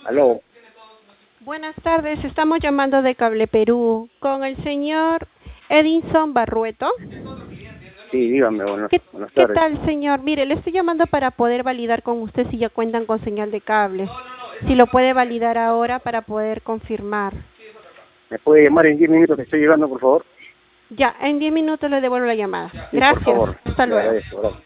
Aló. Buenas tardes, estamos llamando de Cable Perú con el señor Edinson Barrueto. Sí, dígame, ¿Qué, buenas qué tardes. tal, señor? Mire, le estoy llamando para poder validar con usted si ya cuentan con señal de cable. Si lo puede validar ahora para poder confirmar. ¿Me puede llamar en 10 minutos que estoy llegando, por favor? Ya, en 10 minutos le devuelvo la llamada. Sí, por Gracias, favor. hasta Le luego. agradezco. Gracias.